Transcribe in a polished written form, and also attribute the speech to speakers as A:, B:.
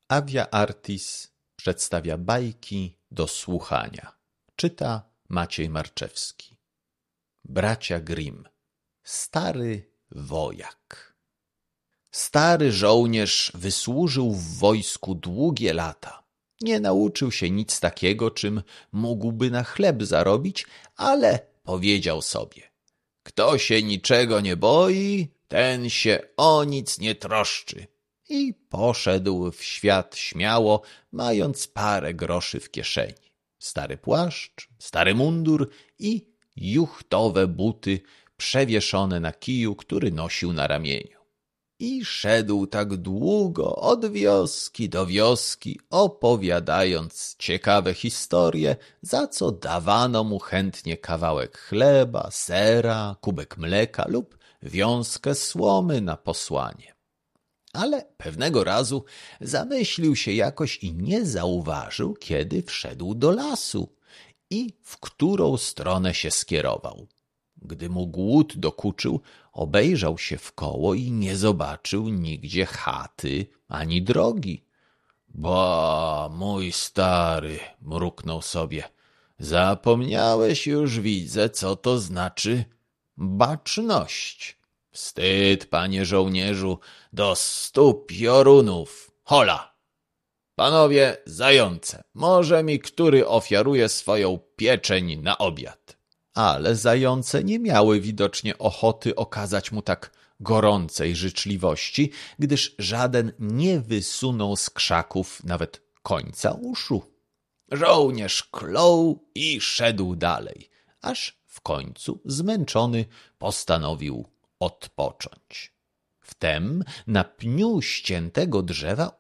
A: Avia Artis przedstawia bajki do słuchania. Czyta Maciej Marczewski. Bracia Grimm. Stary wojak. Stary żołnierz wysłużył w wojsku długie lata. Nie nauczył się nic takiego, czym mógłby na chleb zarobić, ale powiedział sobie: kto się niczego nie boi, ten się o nic nie troszczy. I poszedł w świat śmiało, mając parę groszy w kieszeni. Stary płaszcz, stary mundur i juchtowe buty przewieszone na kiju, który nosił na ramieniu. I szedł tak długo od wioski do wioski, opowiadając ciekawe historie, za co dawano mu chętnie kawałek chleba, sera, kubek mleka lub wiązkę słomy na posłanie. Ale pewnego razu zamyślił się jakoś i nie zauważył, kiedy wszedł do lasu i w którą stronę się skierował. Gdy mu głód dokuczył, obejrzał się wkoło i nie zobaczył nigdzie chaty ani drogi. Ba, mój stary, mruknął sobie, zapomniałeś już, widzę, co to znaczy baczność. Wstyd, panie żołnierzu, do 100 piorunów. Hola! Panowie zające, może mi który ofiaruje swoją pieczeń na obiad? Ale zające nie miały widocznie ochoty okazać mu tak gorącej życzliwości, gdyż żaden nie wysunął z krzaków nawet końca uszu. Żołnierz klął i szedł dalej, aż w końcu zmęczony postanowił odpocząć. Wtem na pniu ściętego drzewa